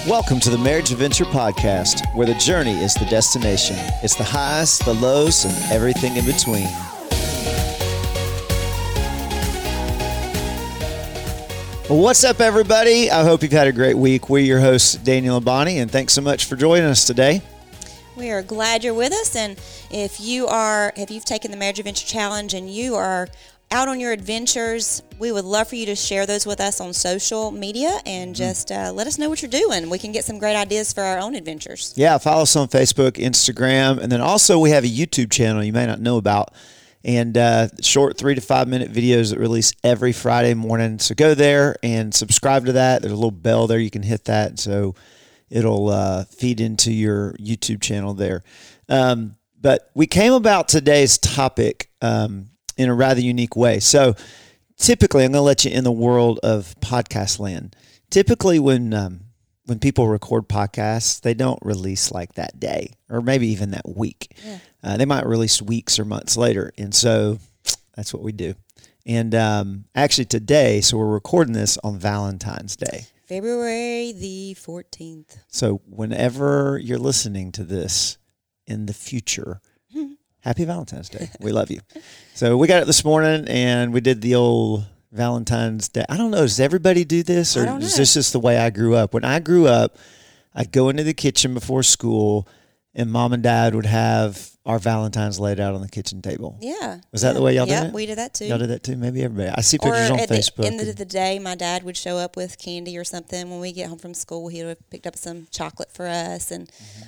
Welcome to the Marriage Adventure Podcast, where the journey is the destination. It's the highs, the lows, and everything in between. Well, what's up, everybody? I hope you've had a great week. We're your hosts, Daniel and Bonnie, and thanks so much for joining us today. We are glad you're with us, and if you've taken the Marriage Adventure Challenge and you are out on your adventures, we would love for you to share those with us on social media and just let us know what you're doing. We can get some great ideas for our own adventures. Yeah, follow us on Facebook, Instagram, and then also we have a YouTube channel you may not know about, and short 3 to 5 minute videos that release every Friday morning. So go there and subscribe to that. There's a little bell there. You can hit that, so it'll feed into your YouTube channel there. But we came about today's topic in a rather unique way. So typically, I'm going to let you in the world of podcast land. Typically, when people record podcasts, they don't release like that day or maybe even that week. Yeah. They might release weeks or months later. And so that's what we do. And actually today, so we're recording this on Valentine's Day. February the 14th. So whenever you're listening to this in the future, Happy Valentine's Day. We love you. So we got it this morning, and we did the old Valentine's Day. I don't know, does everybody do this, or is this just the way I grew up? When I grew up, I'd go into the kitchen before school, and Mom and Dad would have our Valentines laid out on the kitchen table. Yeah. Was that the way y'all did it? Yeah, we did that too. Y'all did that too? Maybe everybody. I see pictures on Facebook. Or at the end of the day, my dad would show up with candy or something. When we get home from school, he would have picked up some chocolate for us, and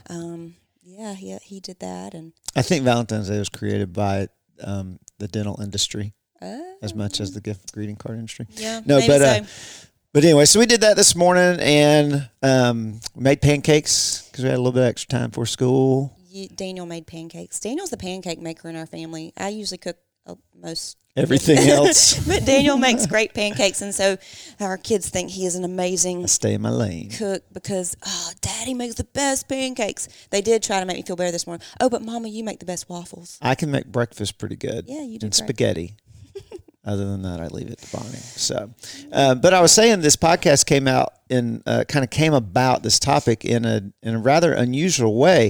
yeah, he did that. And I think Valentine's Day was created by the dental industry as much as the gift greeting card industry. Yeah, no, maybe so. But anyway, so we did that this morning, and we made pancakes because we had a little bit of extra time for school. Daniel made pancakes. Daniel's the pancake maker in our family. I usually cook most everything else. But Daniel makes great pancakes, and so our kids think he is an amazing stay in my lane cook because, Daddy makes the best pancakes. They did try to make me feel better this morning. Oh, but Mama, you make the best waffles. I can make breakfast pretty good. Yeah, you do. And great. Spaghetti. Other than that, I leave it to Bonnie. So, but I was saying this podcast came out and kind of came about this topic in a rather unusual way.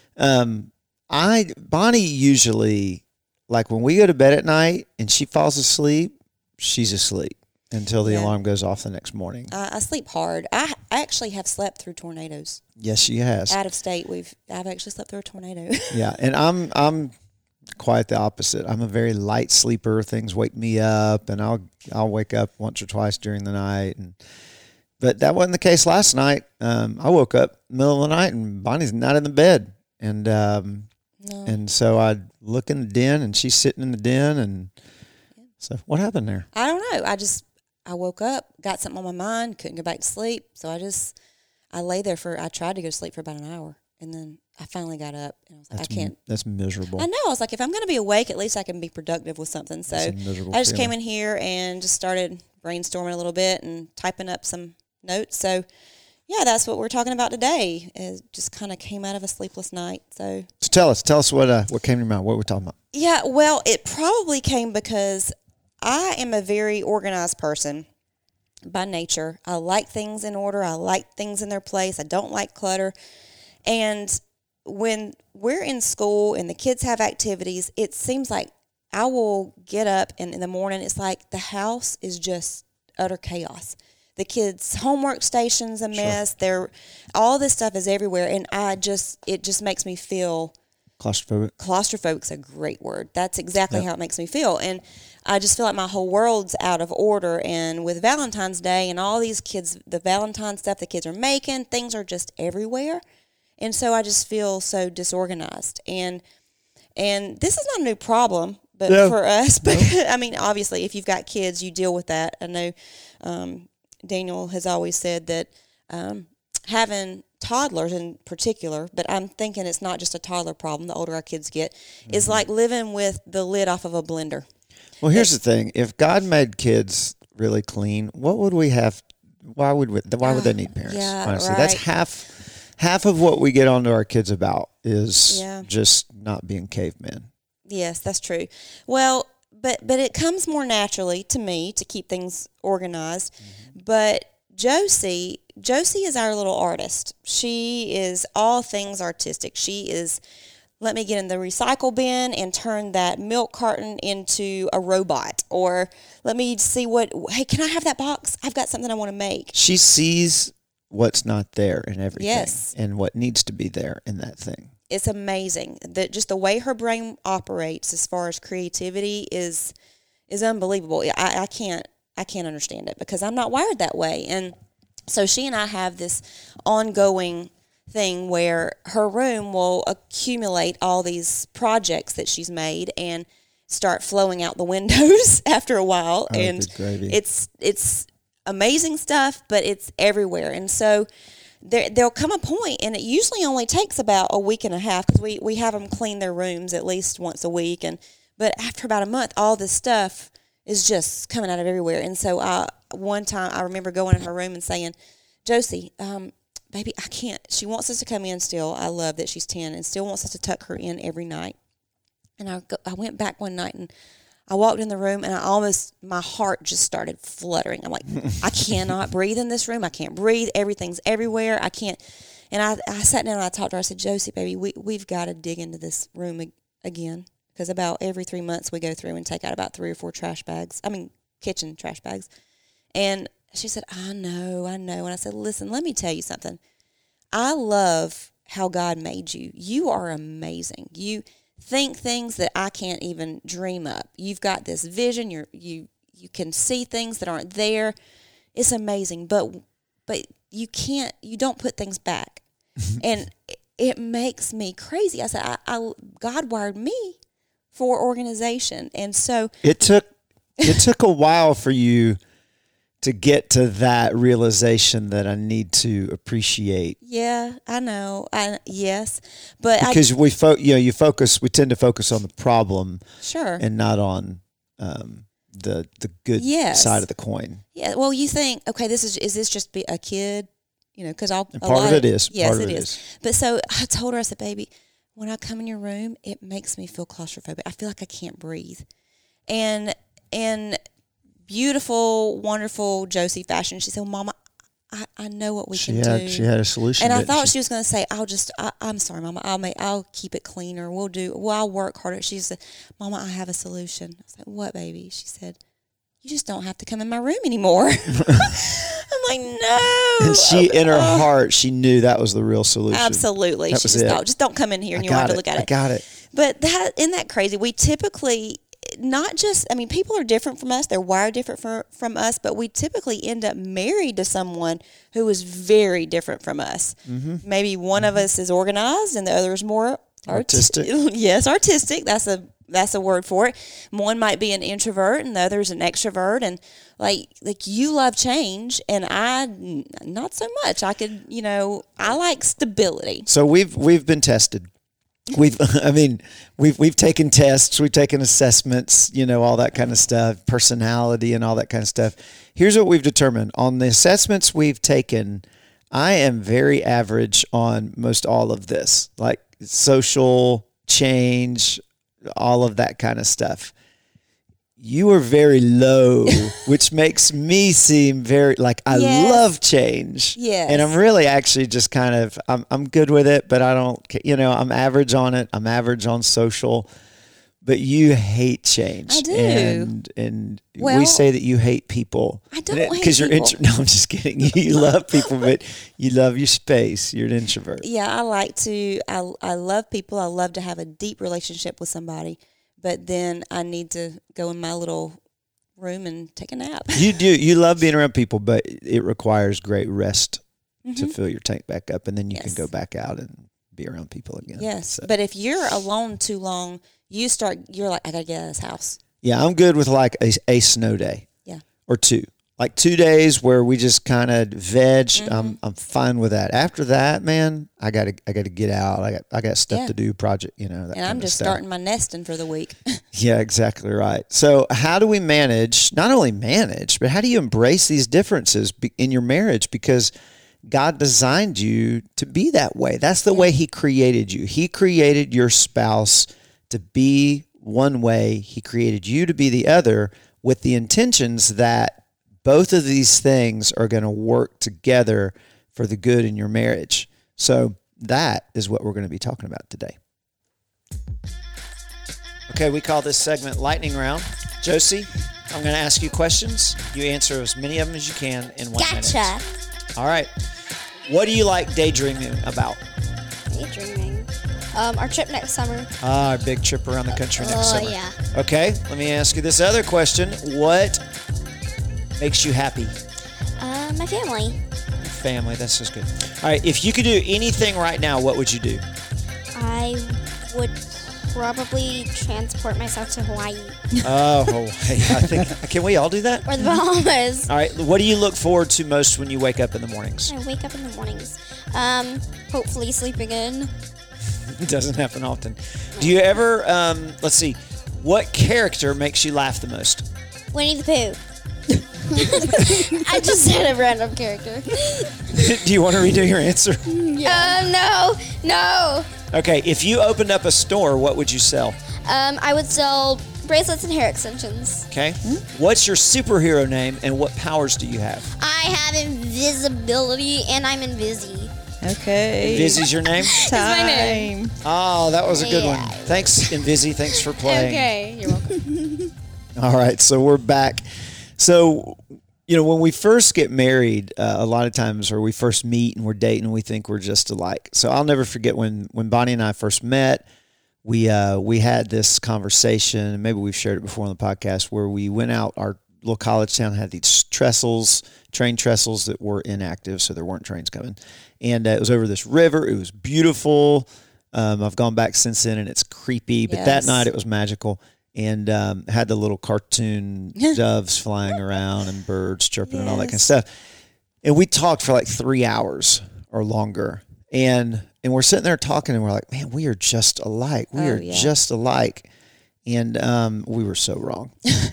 Bonnie usually, like when we go to bed at night and she falls asleep, she's asleep until the alarm goes off the next morning. I sleep hard. I actually have slept through tornadoes. Yes, she has. Out of state, I've actually slept through a tornado. Yeah, and I'm quite the opposite. I'm a very light sleeper. Things wake me up, and I'll wake up once or twice during the night. But that wasn't the case last night. I woke up in the middle of the night, and Bonnie's not in the bed. And and so I'd look in the den, and she's sitting in the den, and so what happened there? I don't know. I woke up, got something on my mind, couldn't go back to sleep, so I lay there I tried to go to sleep for about an hour, and then I finally got up, and I was like, I can't. That's miserable. I know. I was like, if I'm going to be awake, at least I can be productive with something. So I just came in here and just started brainstorming a little bit and typing up some notes. So yeah, that's what we're talking about today. It just kind of came out of a sleepless night. So tell us what came to your mind. What we're talking about? Yeah, well, it probably came because I am a very organized person by nature. I like things in order. I like things in their place. I don't like clutter. And when we're in school and the kids have activities, it seems like I will get up and in the morning, it's like the house is just utter chaos. The kids' homework station's a mess. Sure. All this stuff is everywhere, and it just makes me feel claustrophobic. Claustrophobic's a great word. That's exactly how it makes me feel, and I just feel like my whole world's out of order. And with Valentine's Day and all these kids, the Valentine stuff the kids are making, things are just everywhere, and so I just feel so disorganized. And this is not a new problem, but for us, I mean, obviously, if you've got kids, you deal with that. I know. Daniel has always said that having toddlers in particular, but I'm thinking it's not just a toddler problem, the older our kids get, is like living with the lid off of a blender. Well, here's the thing. If God made kids really clean, what would we have? Why would they need parents? Yeah, honestly, right. That's half of what we get onto our kids about is just not being cavemen. Yes, that's true. Well, but it comes more naturally to me to keep things organized. Mm-hmm. But Josie Josie is our little artist. She is all things artistic. She is, let me get in the recycle bin and turn that milk carton into a robot. Or let me see hey, can I have that box? I've got something I want to make. She sees what's not there in everything. Yes. And what needs to be there in that thing. It's amazing. Just the way her brain operates as far as creativity is unbelievable. I can't understand it because I'm not wired that way. And so she and I have this ongoing thing where her room will accumulate all these projects that she's made and start flowing out the windows after a while. Oh, and good gravy. It's amazing stuff, but it's everywhere. And so there'll come a point, and it usually only takes about a week and a half because we have them clean their rooms at least once a week. But after about a month, all this stuff is just coming out of everywhere. And so one time I remember going in her room and saying, Josie, baby, I can't. She wants us to come in still. I love that she's 10 and still wants us to tuck her in every night. And I went back one night and I walked in the room and my heart just started fluttering. I'm like, I cannot breathe in this room. I can't breathe. Everything's everywhere. I can't. And I sat down and I talked to her. I said, Josie, baby, we've got to dig into this room again. Because about every 3 months we go through and take out about 3 or 4 kitchen trash bags. And she said, I know. And I said, listen, let me tell you something. I love how God made you. You are amazing. You think things that I can't even dream up. You've got this vision. You can see things that aren't there. It's amazing. But you don't put things back. And it makes me crazy. I said, God wired me for organization. And so it took a while for you to get to that realization that I need to appreciate. Yeah, I know. Yes, but because we tend to focus on the problem, sure, and not on the good side of the coin. Yeah. Well, you think, okay, is this just a kid? Because part of it is. Yes, part of it is. But so I told her, I said, baby, when I come in your room, it makes me feel claustrophobic. I feel like I can't breathe. And beautiful, wonderful Josie fashion, she said, well, Mama, I know what we can do. She had a solution. And I thought she was going to say, I'm sorry, Mama, I'll keep it cleaner. I'll work harder. She said, Mama, I have a solution. I was like, what, baby? She said, you just don't have to come in my room anymore. I'm like, no. And she, in her heart, she knew that was the real solution. Absolutely. She just thought, just don't come in here and you won't have to look at it. I got it. But isn't that crazy? We typically, people are different from us. They're wired different from us, but we typically end up married to someone who is very different from us. Mm-hmm. Maybe one of us is organized and the other is more artistic. Yes, artistic. That's a word for it. One might be an introvert and the other is an extrovert. And like you love change and I not so much. I could, I like stability. So we've been tested. We've taken tests, we've taken assessments, all that kind of stuff, personality and all that kind of stuff. Here's what we've determined. On the assessments we've taken, I am very average on most all of this, like social change, all of that kind of stuff. You are very low, which makes me seem very I love change. Yes. And I'm really actually just kind of, I'm good with it, but I don't, I'm average on it. I'm average on social, but you hate change. I do. And we say that you hate people. I don't hate because you're people. No, I'm just kidding. You love people, but you love your space. You're an introvert. Yeah, I love people. I love to have a deep relationship with somebody. But then I need to go in my little room and take a nap. You do. You love being around people, but it requires great rest to fill your tank back up, and then you can go back out and be around people again. Yes. So. But if you're alone too long, you're like, I got to get out of this house. Yeah, I'm good with like a snow day. Yeah. Or 2. Like 2 days where we just kind of veg. Mm-hmm. I'm fine with that. After that, man, I gotta get out. I got stuff to do, project, that and I'm just starting my nesting for the week. Yeah, exactly right. So how do we not only manage, but how do you embrace these differences in your marriage? Because God designed you to be that way. That's the way He created you. He created your spouse to be one way. He created you to be the other with the intentions that both of these things are going to work together for the good in your marriage. So that is what we're going to be talking about today. Okay, we call this segment Lightning Round. Josie, I'm going to ask you questions. You answer as many of them as you can in 1 minute. Gotcha. All right. What do you like daydreaming about? Daydreaming. Our trip next summer. Our big trip around the country next summer. Oh, yeah. Okay, let me ask you this other question. What makes you happy? My family. Family, that's just good. All right, if you could do anything right now, what would you do? I would probably transport myself to Hawaii Oh, Hawaii. I think, can we all do that? or the Bahamas. All right, what do you look forward to most when you wake up in the mornings? I wake up in the mornings. Hopefully sleeping in. It doesn't happen often. Do you ever, let's see, what character makes you laugh the most? Winnie the Pooh. I just said a random character. Do you want to redo your answer? No. Okay, if you opened up a store, what would you sell? I would sell bracelets and hair extensions. Okay. What's your superhero name and what powers do you have? I have invisibility and I'm invisi. Okay. Invisi's your name? my name. Oh, that was a good one. Yeah. Thanks, Invisi. Thanks for playing. Okay, you're welcome. All right, so we're back. So, when we first get married, a lot of times, or we first meet and we're dating, we think we're just alike. So I'll never forget when Bonnie and I first met, we had this conversation, and maybe we've shared it before on the podcast, where we went out, our little college town had these train trestles that were inactive, so there weren't trains coming. And it was over this river. It was beautiful. I've gone back since then, and it's creepy. But that night, it was magical. And had the little cartoon doves flying around and birds chirping and all that kind of stuff. And we talked for like 3 hours or longer. And we're sitting there talking, and we're like, man, we are just alike. We are just alike. And we were so wrong.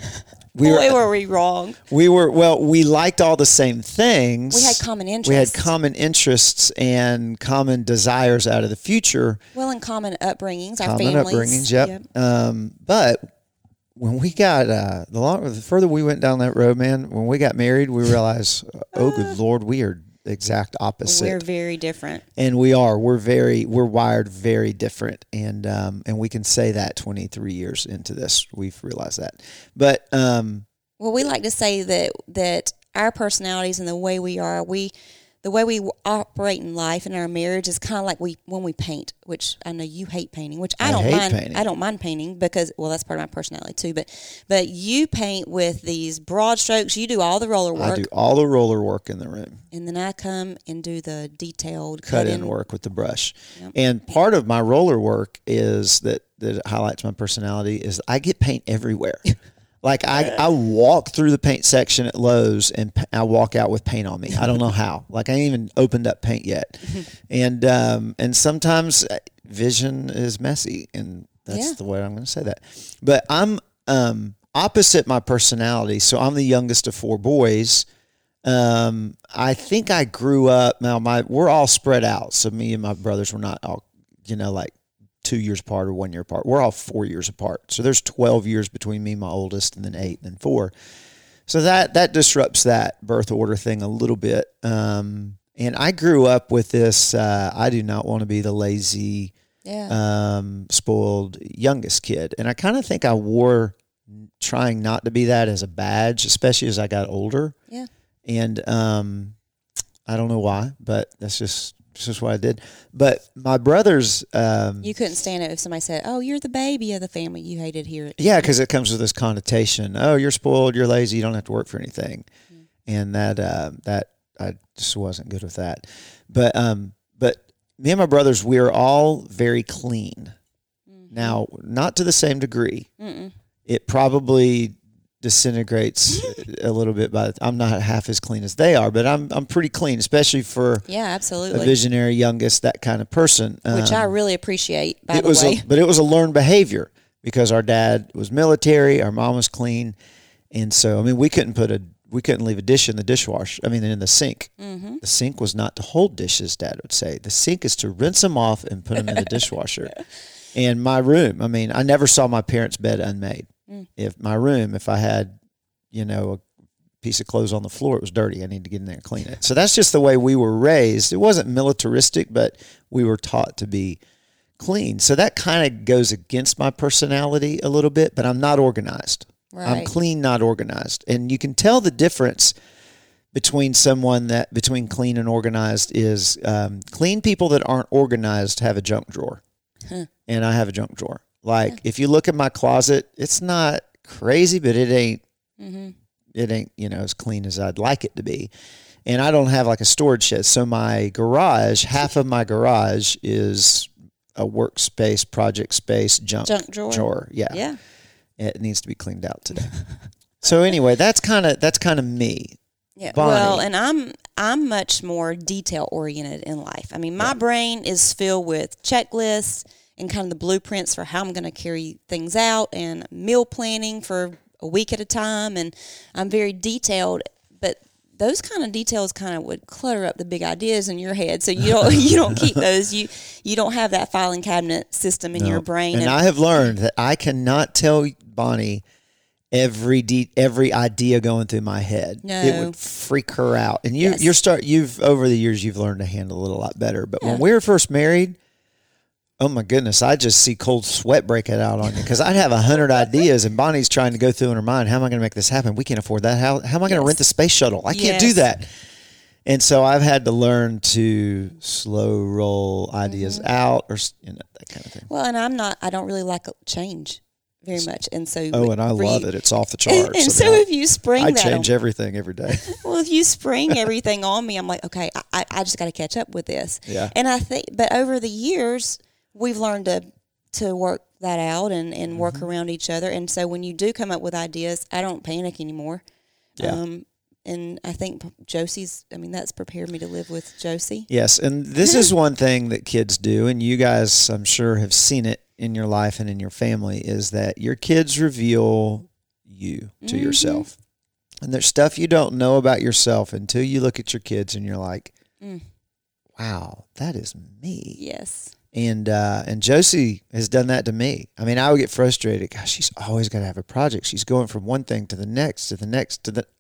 Were we wrong? We liked all the same things. We had common interests. We had common interests and common desires out of the future. Well, and common upbringings, our families. Common upbringings, yep. But when we got, the further we went down that road, man, when we got married, we realized, oh, good Lord, we are the exact opposite. We're very different. And we are. We're wired very different. And we can say that 23 years into this, we've realized that. But, well, we like to say that our personalities and the way we are, the way we operate in life and our marriage is kind of like when we paint, which I know you hate painting, which I don't mind. Painting. I don't mind painting because, well, that's part of my personality too. But you paint with these broad strokes. You do all the roller work. I do all the roller work in the room. And then I come and do the detailed cut-in work with the brush. Yep. And part of my roller work is that highlights my personality is I get paint everywhere. Like I walk through the paint section at Lowe's and I walk out with paint on me. I don't know how. Like I ain't even opened up paint yet. And sometimes vision is messy, and that's the way I'm going to say that. But I'm opposite my personality. So I'm the youngest of 4 boys. I think I grew up. Now we're all spread out. So me and my brothers were not all, like 2 years apart or 1 year apart. We're all 4 years apart. So there's 12 years between me and my oldest, and then 8 and then 4. So that disrupts that birth order thing a little bit. And I grew up with this, I do not want to be the lazy, spoiled youngest kid. And I kind of think I wore trying not to be that as a badge, especially as I got older. Yeah. And I don't know why, but that's just what I did. But my brothers... you couldn't stand it if somebody said, oh, you're the baby of the family. You hated hearing it. Yeah, because it comes with this connotation. Oh, you're spoiled, you're lazy, you don't have to work for anything. And that I just wasn't good with that. But me and my brothers, we are all very clean. Mm-hmm. Now, not to the same degree. Mm-mm. It probably disintegrates a little bit I'm not half as clean as they are, but I'm pretty clean, especially for absolutely a visionary youngest, that kind of person, which I really appreciate, by the way. But it was a learned behavior because our dad was military, our mom was clean, and so we couldn't leave a dish in the dishwasher. In the sink. Mm-hmm. The sink was not to hold dishes, Dad would say. The sink is to rinse them off and put them in the dishwasher. And my room, I never saw my parents' bed unmade. If I had, a piece of clothes on the floor. It was dirty. I need to get in there and clean it. So that's just the way we were raised. It wasn't militaristic, but we were taught to be clean. So that kind of goes against my personality a little bit, but I'm not organized. Right. I'm clean, not organized. And you can tell the difference between clean and organized is clean people that aren't organized have a junk drawer. And I have a junk drawer. Like if you look at my closet, it's not crazy, but it ain't, as clean as I'd like it to be. And I don't have like a storage shed. So my garage, half of my garage is a workspace, project space, junk drawer. Yeah. It needs to be cleaned out today. So anyway, that's kind of me. Yeah. Bonnie. Well, and I'm much more detail oriented in life. I mean, my brain is filled with checklists and kind of the blueprints for how I'm going to carry things out and meal planning for a week at a time. And I'm very detailed, but those kind of details kind of would clutter up the big ideas in your head. So you don't keep those. You don't have that filing cabinet system in your brain. And I have learned that I cannot tell Bonnie every idea going through my head. No. It would freak her out. And you've over the years you've learned to handle it a lot better. But when we were first married, oh my goodness, I just see cold sweat breaking out on you because I'd have 100 ideas and Bonnie's trying to go through in her mind, how am I going to make this happen? We can't afford that. How am I going to rent the space shuttle? I can't do that. And so I've had to learn to slow roll ideas out or that kind of thing. Well, and I don't really like change very much. And so and I love it. It's off the charts. And so if you spring I that change everything every day. Well, if you spring everything on me, I'm like, okay, I just got to catch up with this. Yeah. And I think, but over the years, we've learned to work that out and work around each other. And so when you do come up with ideas, I don't panic anymore. Yeah. And I think that's prepared me to live with Josie. Yes. And this is one thing that kids do, and you guys, I'm sure, have seen it in your life and in your family, is that your kids reveal you to yourself. And there's stuff you don't know about yourself until you look at your kids and you're like, wow, that is me. Yes. And Josie has done that to me. I mean, I would get frustrated. Gosh, she's always got to have a project. She's going from one thing to the next, to the next, to the...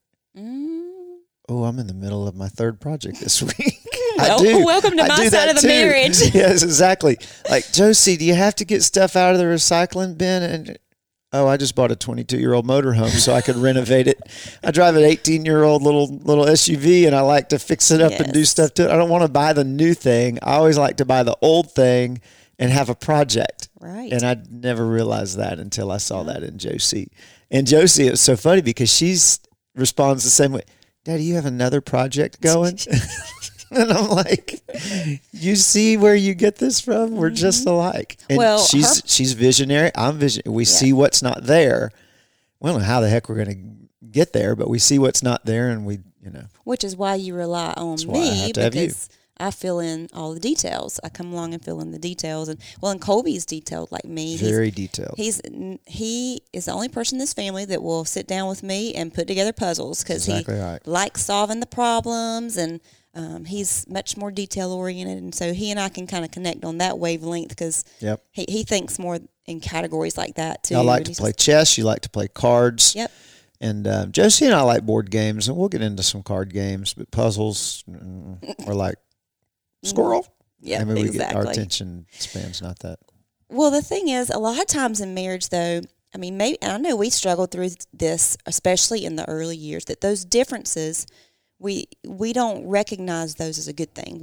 Oh, I'm in the middle of my third project this week. Welcome to my side of the marriage. Yes, exactly. Like, Josie, do you have to get stuff out of the recycling bin? And I just bought a 22-year-old motorhome so I could renovate it. I drive an 18-year-old little SUV, and I like to fix it up and do stuff to it. I don't want to buy the new thing. I always like to buy the old thing and have a project. Right. And I never realized that until I saw that in Josie. And Josie, it's so funny because she responds the same way. Daddy, you have another project going? And I'm like, you see where you get this from? We're just alike. And she's visionary. I'm visionary. We see what's not there. We don't know how the heck we're going to get there, but we see what's not there, and Which is why you rely on me, because I fill in all the details. I come along and fill in the details. And Colby's detailed like me. Very detailed. He is the only person in this family that will sit down with me and put together puzzles because he likes solving the problems, and he's much more detail oriented. And so he and I can kind of connect on that wavelength because he thinks more in categories like that too. I like to play chess. You like to play cards. Yep. And Josie and I like board games, and we'll get into some card games, but puzzles are like squirrel. Yeah, I mean, we get our attention span's not that. Well, the thing is, a lot of times in marriage, though, I mean, I know we struggled through this, especially in the early years, that those differences, we don't recognize those as a good thing.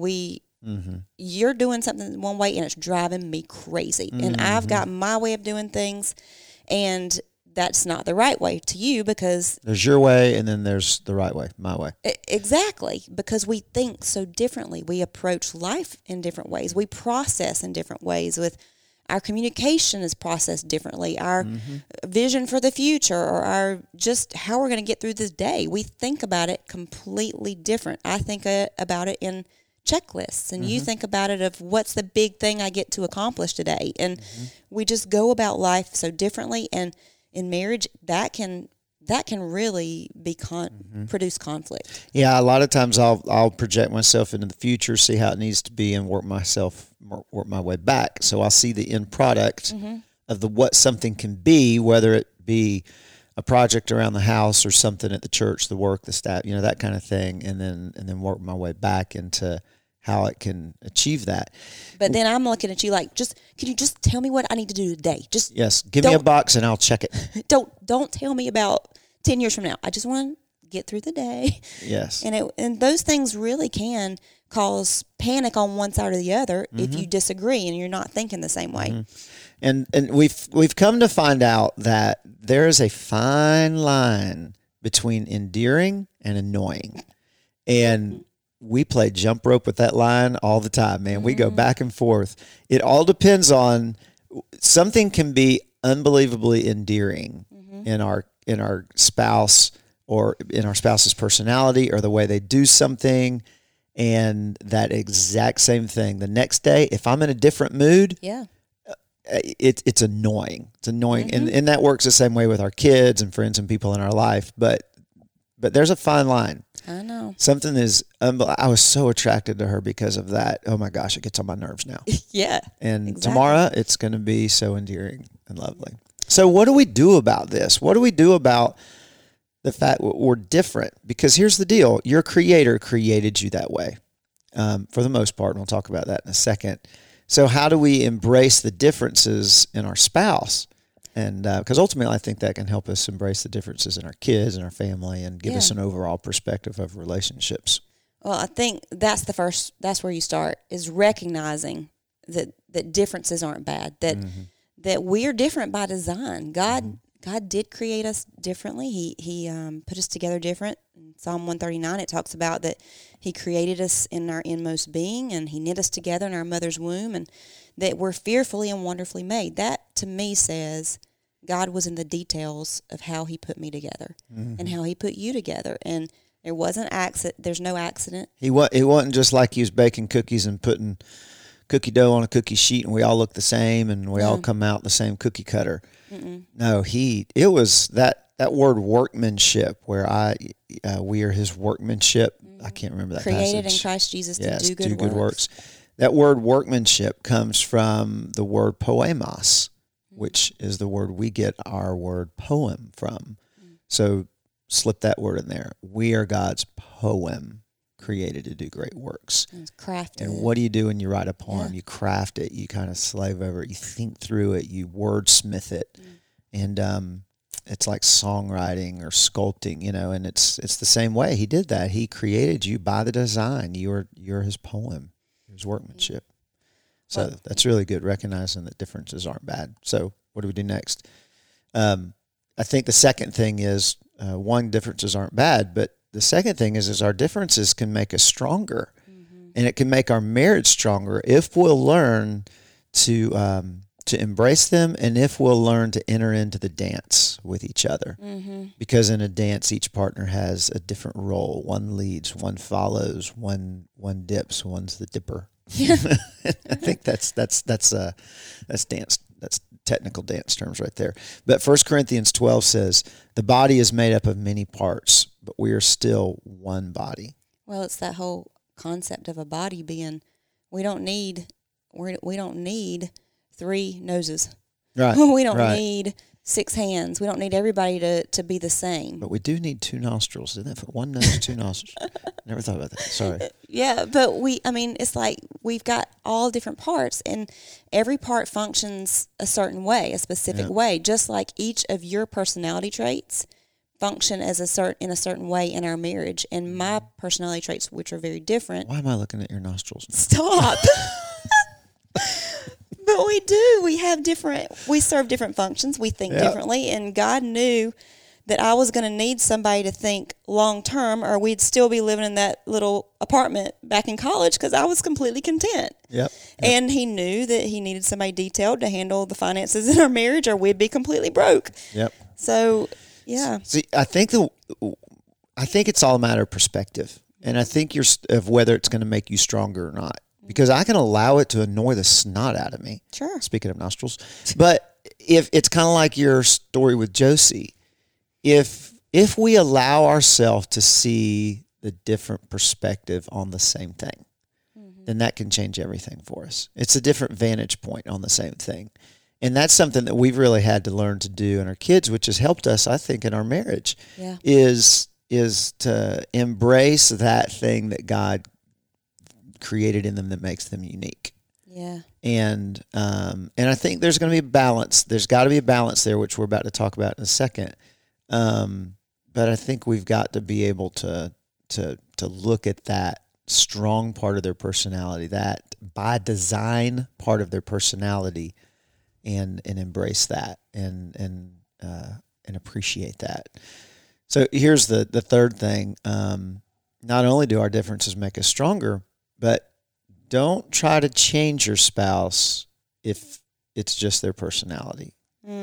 You're doing something one way, and it's driving me crazy. And I've got my way of doing things, and that's not the right way to you because... There's your way, and then there's the right way, my way. Exactly, because we think so differently. We approach life in different ways. We process in different ways. With our communication is processed differently. Our vision for the future, or our just how we're going to get through this day, we think about it completely different. I think about it in checklists, and you think about it of what's the big thing I get to accomplish today. And we just go about life so differently, and in marriage, that can really be produce conflict. Yeah, a lot of times I'll project myself into the future, see how it needs to be, and work my way back. So I'll see the end product of what something can be, whether it be a a project around the house or something at the church, the work, the staff, that kind of thing, and then work my way back into how it can achieve that. But then I'm looking at you like, can you just tell me what I need to do today? Yes, give me a box and I'll check it. Don't tell me about 10 years from now. I just want to get through the day. Yes. And those things really can cause panic on one side or the other if you disagree and you're not thinking the same way. And we've come to find out that there is a fine line between endearing and annoying. And we play jump rope with that line all the time, man. We go back and forth. It all depends on, something can be unbelievably endearing in our spouse or in our spouse's personality or the way they do something. And that exact same thing the next day, if I'm in a different mood, it's annoying. It's annoying. And that works the same way with our kids and friends and people in our life. But there's a fine line. I know. Something is, I was so attracted to her because of that. Oh my gosh, it gets on my nerves now. Yeah. And exactly. tomorrow it's going to be so endearing and lovely. So what do we do about this? What do we do about the fact we're different? Because here's the deal. Your creator created you that way, for the most part. And we'll talk about that in a second. So how do we embrace the differences in our spouse? And because ultimately I think that can help us embrace the differences in our kids and our family and give us an overall perspective of relationships. Well, I think that's where you start, is recognizing that differences aren't bad, that we're different by design. God did create us differently. He put us together different. In Psalm 139, it talks about that he created us in our inmost being, and he knit us together in our mother's womb, and that we're fearfully and wonderfully made. That, to me, says God was in the details of how he put me together and how he put you together. And there wasn't there's no accident. It wasn't just like he was baking cookies and putting cookie dough on a cookie sheet and we all look the same and we all come out the same cookie cutter. No, it was that word workmanship, where we are his workmanship. I can't remember that Created passage. in Christ Jesus to Yes, do good works. That word workmanship comes from the word poemos, which is the word we get our word poem from. So slip that word in there. We are God's poem, created to do great works. It's crafted. And what do you do when you write a poem? You craft it. You kind of slave over it. You think through it. You wordsmith it. And it's like songwriting or sculpting, and it's the same way. He did that. He created you by the design. You're his poem, his workmanship. So that's really good, recognizing that differences aren't bad. So what do we do next? I think the second thing is, one, differences aren't bad, but the second thing is our differences can make us stronger, and it can make our marriage stronger if we'll learn to embrace them, and if we'll learn to enter into the dance with each other. Because in a dance, each partner has a different role. One leads, one follows, one dips, one's the dipper. I think that's dance. That's technical dance terms right there. But 1 Corinthians 12 says, the body is made up of many parts, but we are still one body. Well, it's that whole concept of a body being, we don't need 3 noses. Right. We don't need 6 hands. We don't need everybody to be the same. But we do need 2 nostrils. Isn't that 1 nose, 2 nostrils? Never thought about that. Sorry. Yeah, but it's like we've got all different parts, and every part functions a certain way, a specific way, just like each of your personality traits function in a certain way in our marriage. And my personality traits, which are very different. Why am I looking at your nostrils now? Stop. But we do. We serve different functions. We think differently. And God knew that I was going to need somebody to think long term, or we'd still be living in that little apartment back in college, because I was completely content. Yep. And he knew that he needed somebody detailed to handle the finances in our marriage, or we'd be completely broke. Yep. So, yeah. See, I think it's all a matter of perspective. And I think of whether it's going to make you stronger or not. Because I can allow it to annoy the snot out of me. Sure. Speaking of nostrils. But if it's kind of like your story with Josie, if we allow ourselves to see the different perspective on the same thing, then that can change everything for us. It's a different vantage point on the same thing. And that's something that we've really had to learn to do in our kids, which has helped us, I think, in our marriage. Yeah. Is to embrace that thing that God created in them that makes them unique. Yeah. And I think there's going to be a balance. There's got to be a balance there, which we're about to talk about in a second. But I think we've got to be able to look at that strong part of their personality, that by design part of their personality, and embrace that and appreciate that. So here's the third thing. Not only do our differences make us stronger, but don't try to change your spouse if it's just their personality.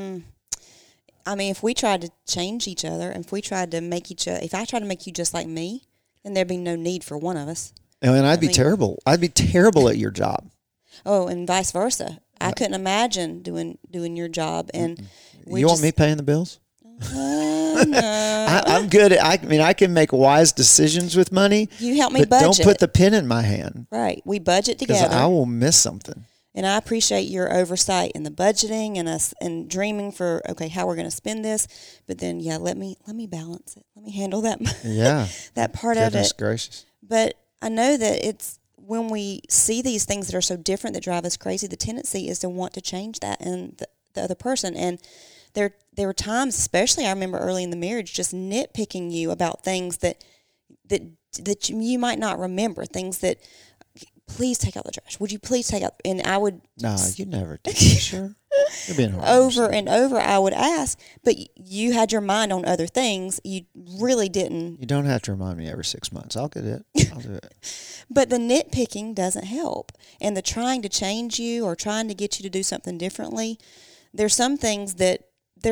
I mean, if we tried to change each other, and if we tried to make if I tried to make you just like me, then there'd be no need for one of us. And I'd be terrible. I'd be terrible at your job. Oh, and vice versa. I couldn't imagine doing your job. And you want me paying the bills? No. I'm good at, I can make wise decisions with money. You help me but budget. Don't put the pen in my hand. Right. We budget Because together. I will miss something. And I appreciate your oversight in the budgeting and us and dreaming for, okay, how we're going to spend this. But then, let me balance it. Let me handle that. Yeah. that part Goodness of it. gracious. But I know that it's when we see these things that are so different that drive us crazy, the tendency is to want to change that in the other person. And there were times, especially I remember early in the marriage, just nitpicking you about things that you might not remember, things that, please take out the trash. Would you please take out? And I would. No, you never did. Sure. You're being hard. Over and over, I would ask, but you had your mind on other things. You really didn't. You don't have to remind me every 6 months. I'll get it. I'll do it. But the nitpicking doesn't help. And the trying to change you or trying to get you to do something differently, there's some things that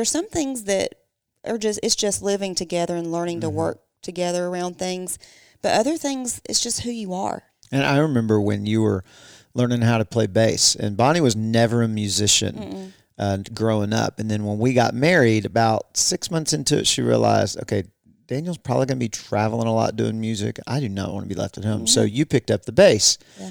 are just, it's just living together and learning to work together around things. But other things, it's just who you are. And I remember when you were learning how to play bass, and Bonnie was never a musician growing up. And then when we got married, about 6 months into it, she realized, okay, Daniel's probably going to be traveling a lot doing music. I do not want to be left at home. So you picked up the bass. Yeah.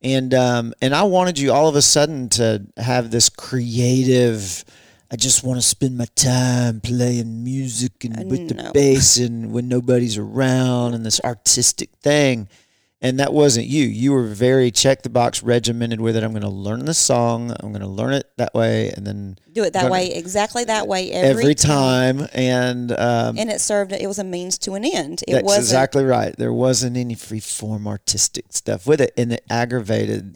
And I wanted you all of a sudden to have this creative, I just want to spend my time playing music and with the bass and when nobody's around and this artistic thing. And that wasn't you. You were very check the box regimented with it. I'm going to learn the song. I'm going to learn it that way, and then do it that way, exactly that way every time. And it served. It was a means to an end. It that's wasn't exactly right. There wasn't any free form artistic stuff with it, and it aggravated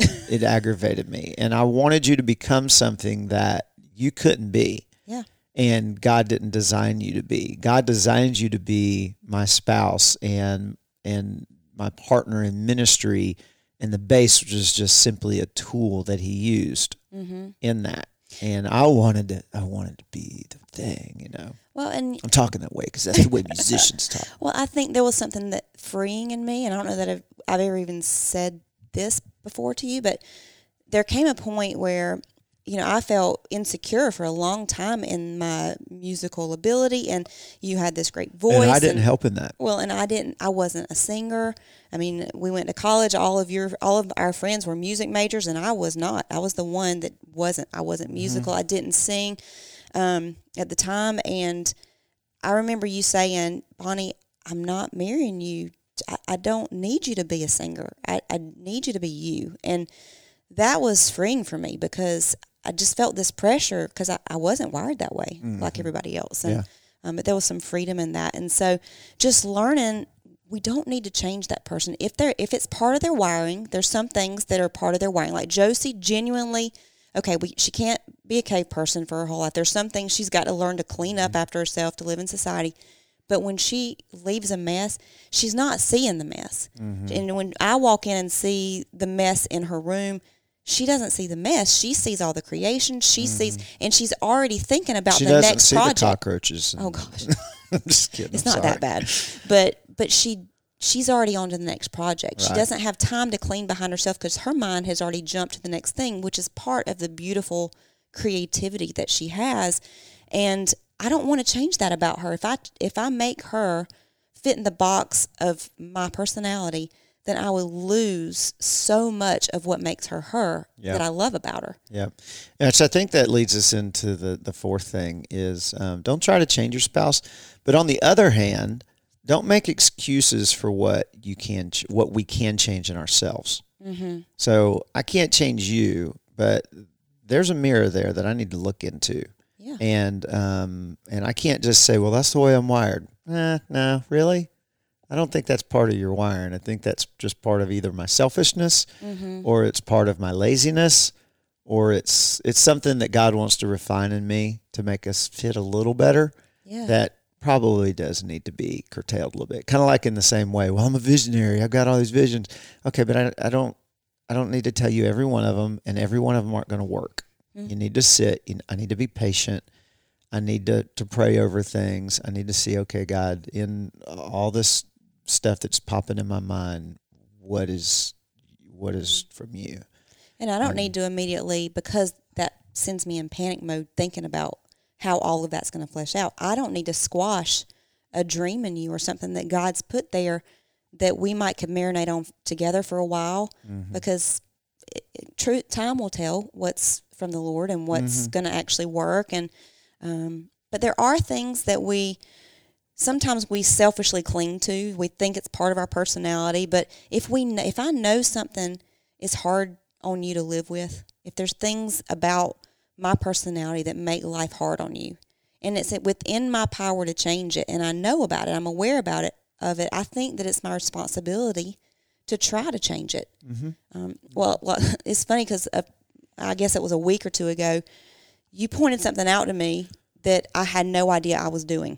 me. And I wanted you to become something that you couldn't be. Yeah. And God didn't design you to be. God designed you to be my spouse and my partner in ministry, and the bass was just simply a tool that he used in that. And I wanted to be the thing, Well, and I'm talking that way because that's the way musicians talk. Well, I think there was something that freeing in me, and I don't know that I've ever even said this before to you, but there came a point where, I felt insecure for a long time in my musical ability, and you had this great voice. And I didn't help in that. Well, and I wasn't a singer. I mean, we went to college. All of our friends were music majors, and I was not. I was the one that wasn't. I wasn't musical. I didn't sing at the time. And I remember you saying, Bonnie, I'm not marrying you. I don't need you to be a singer. I need you to be you. And that was freeing for me because I just felt this pressure because I wasn't wired that way like everybody else. And, but there was some freedom in that. And so just learning, we don't need to change that person. If it's part of their wiring, there's some things that are part of their wiring. Like Josie genuinely, she can't be a cave person for her whole life. There's some things she's got to learn to clean up after herself to live in society. But when she leaves a mess, she's not seeing the mess. And when I walk in and see the mess in her room, she doesn't see the mess. She sees all the creation. She sees, and she's already thinking about the next project. She doesn't see the cockroaches. Oh gosh, I'm just kidding. It's not that bad, but she's already on to the next project. Right. She doesn't have time to clean behind herself because her mind has already jumped to the next thing, which is part of the beautiful creativity that she has. And I don't want to change that about her. If I make her fit in the box of my personality, then I would lose so much of what makes her her that I love about her. Yeah. And so I think that leads us into the fourth thing is don't try to change your spouse. But on the other hand, don't make excuses for what we can change in ourselves. Mm-hmm. So I can't change you, but there's a mirror there that I need to look into. Yeah. And I can't just say, well, that's the way I'm wired. No, really? I don't think that's part of your wiring. I think that's just part of either my selfishness or it's part of my laziness or it's something that God wants to refine in me to make us fit a little better. Yeah. That probably does need to be curtailed a little bit. Kind of like in the same way, well, I'm a visionary. I've got all these visions. Okay, but I don't need to tell you every one of them, and every one of them aren't going to work. Mm-hmm. You need to sit. I need to be patient. I need to pray over things. I need to see, okay, God, in all this stuff that's popping in my mind, what is from you? And I don't need to immediately, because that sends me in panic mode thinking about how all of that's going to flesh out. I don't need to squash a dream in you or something that God's put there that we might could marinate on together for a while, because time will tell what's from the Lord and what's going to actually work. And but there are things that sometimes we selfishly cling to. We think it's part of our personality. But if I know something is hard on you to live with, if there's things about my personality that make life hard on you, and it's within my power to change it, and I know about it, I'm aware of it, I think that it's my responsibility to try to change it. Mm-hmm. Well, it's funny because I guess it was a week or two ago, you pointed something out to me that I had no idea I was doing.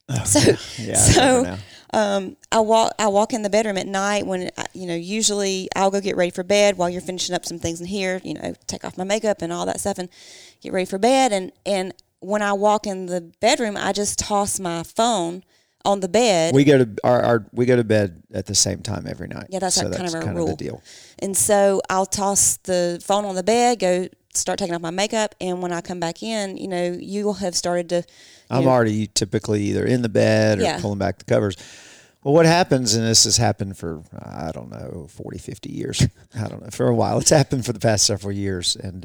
I walk in the bedroom at night when usually I'll go get ready for bed while you're finishing up some things in here, take off my makeup and all that stuff and get ready for bed, and when I walk in the bedroom I just toss my phone on the bed. We go to bed at the same time every night. Yeah, that's kind of a kind rule. Of the deal. And so I'll toss the phone on the bed, go start taking off my makeup, and when I come back in, you will have started to. I'm already typically either in the bed or pulling back the covers. Well, what happens, and this has happened for, 40, 50 years. I don't know, for a while. It's happened for the past several years. And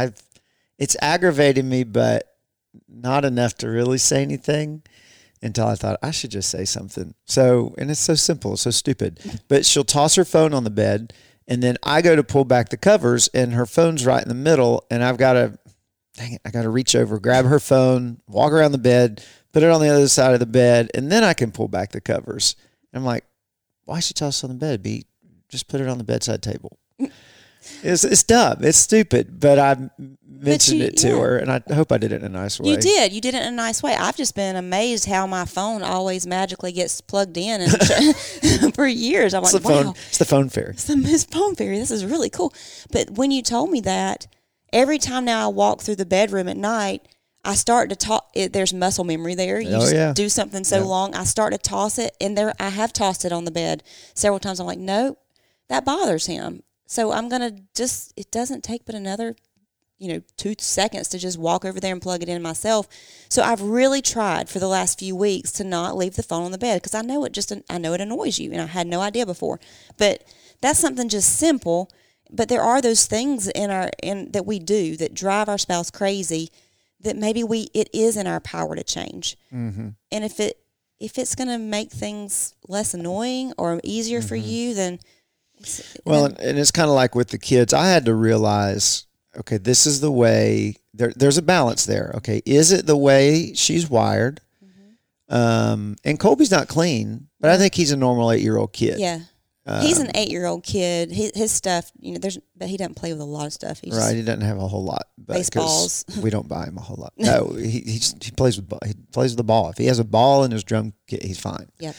it's aggravated me, but not enough to really say anything until I thought I should just say something. So, and it's so simple, it's so stupid. But she'll toss her phone on the bed, and then I go to pull back the covers, and her phone's right in the middle, and I got to reach over, grab her phone, walk around the bed, put it on the other side of the bed, and then I can pull back the covers. And I'm like, why should you toss it on the bed, B? Just put it on the bedside table. It's dumb. It's stupid, but I mentioned it to her, and I hope I did it in a nice way. You did. You did it in a nice way. I've just been amazed how my phone always magically gets plugged in and for years. I'm like, wow. It's the phone fairy. It's phone fairy. This is really cool. But when you told me that, every time now I walk through the bedroom at night, I start to talk. There's muscle memory there. You do something so long, I start to toss it, and I have tossed it on the bed several times. I'm like, no, that bothers him. So I'm going to it doesn't take but another, 2 seconds to just walk over there and plug it in myself. So I've really tried for the last few weeks to not leave the phone on the bed, because I know it annoys you, and I had no idea before. But that's something just simple. But there are those things that we do that drive our spouse crazy that maybe it is in our power to change. Mm-hmm. And if it's going to make things less annoying or easier for you, then and it's kind of like with the kids. I had to realize, okay, this is the way. There's a balance there. Okay, is it the way she's wired? Mm-hmm. And Colby's not clean, but I think he's a normal 8-year-old kid. Yeah. He's an 8-year-old kid. His stuff, but he doesn't play with a lot of stuff. He doesn't have a whole lot. Baseballs. We don't buy him a whole lot. No, he plays with the ball. If he has a ball in his drum kit, he's fine. Yep.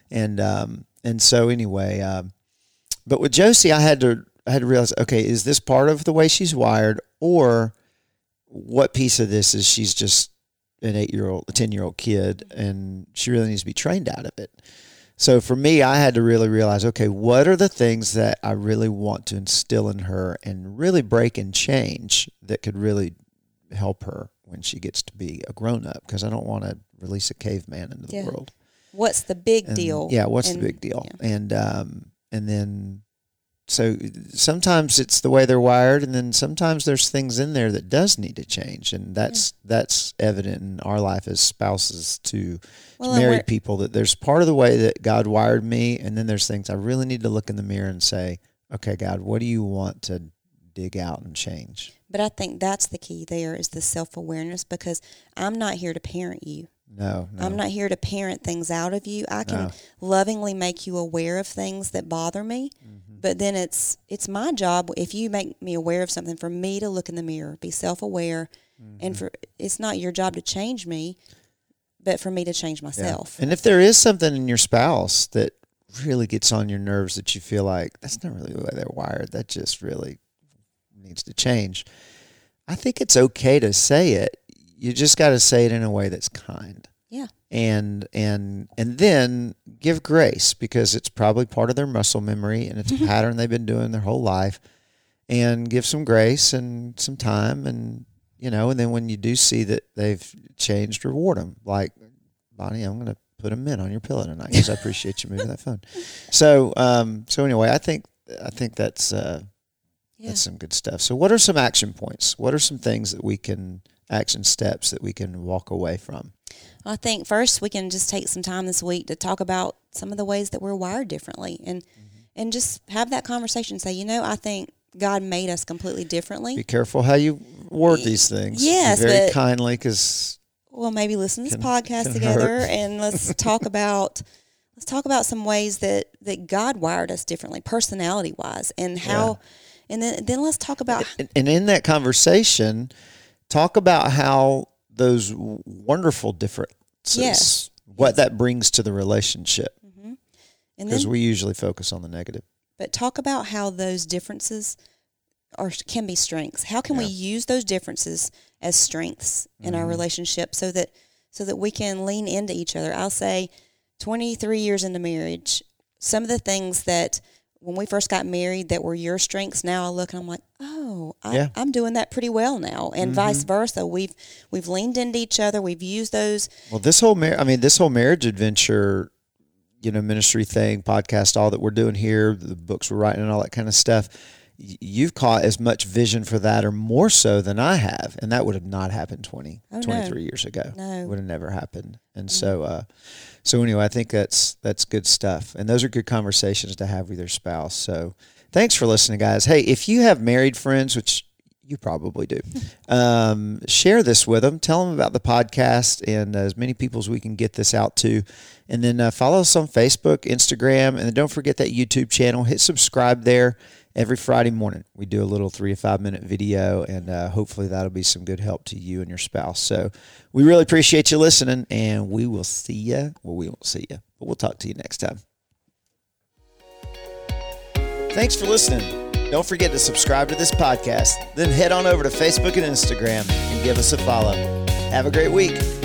And so anyway, but with Josie, I had to realize, okay, is this part of the way she's wired, or what piece of this is she's just a 10-year-old kid, and she really needs to be trained out of it. So for me, I had to really realize, okay, what are the things that I really want to instill in her and really break and change that could really help her when she gets to be a grown-up, because I don't want to release a caveman into the world. What's the big deal? Yeah, what's the big deal? Yeah. then so sometimes it's the way they're wired, and then sometimes there's things in there that does need to change, and that's evident in our life as spouses to married people, that there's part of the way that God wired me, and then there's things I really need to look in the mirror and say, okay, God, what do you want to dig out and change? But I think that's the key there, is the self-awareness, because I'm not here to parent you. No. I'm not here to parent things out of you. I can lovingly make you aware of things that bother me, but then it's my job, if you make me aware of something, for me to look in the mirror, be self-aware, and it's not your job to change me, but for me to change myself. And if there is something in your spouse that really gets on your nerves, that you feel like that's not really the way they're wired, that just really needs to change, I think it's okay to say it. You just got to say it in a way that's kind. Yeah. And then give grace, because it's probably part of their muscle memory, and it's a pattern they've been doing their whole life. And give some grace and some time, and and then when you do see that they've changed, reward them. Like, Bonnie, I'm going to put a mint on your pillow tonight because I appreciate you moving that phone. So anyway, I think that's some good stuff. So what are some action points? What are some things that we can, action steps that we can walk away from? I think first we can just take some time this week to talk about some of the ways that we're wired differently, and just have that conversation. Say, I think God made us completely differently. Be careful how you word these things. Yes, very kindly, because maybe listen to this podcast together and let's talk about some ways that God wired us differently, personality wise, and how. Yeah. And then let's talk about. And in that conversation, talk about how those wonderful differences, what that brings to the relationship, because we usually focus on the negative. But talk about how those differences can be strengths. How can we use those differences as strengths in our relationship, so that we can lean into each other? I'll say, 23 years into marriage, some of the things that when we first got married that were your strengths, now I look and I'm like, I'm doing that pretty well now, and vice versa. We've leaned into each other. We've used those. Well, this whole marriage adventure, ministry thing, podcast, all that we're doing here, the books we're writing and all that kind of stuff, you've caught as much vision for that, or more so than I have. And that would have not happened 23 years ago. No. It would have never happened. And so anyway, I think that's good stuff. And those are good conversations to have with your spouse. So thanks for listening, guys. Hey, if you have married friends, which you probably do, share this with them. Tell them about the podcast, and as many people as we can get this out to. And then follow us on Facebook, Instagram, and then don't forget that YouTube channel. Hit subscribe there. Every Friday morning, we do a little 3 to 5 minute video, and hopefully that'll be some good help to you and your spouse. So we really appreciate you listening, and we will see you. Well, we won't see you, but we'll talk to you next time. Thanks for listening. Don't forget to subscribe to this podcast. Then head on over to Facebook and Instagram and give us a follow. Have a great week.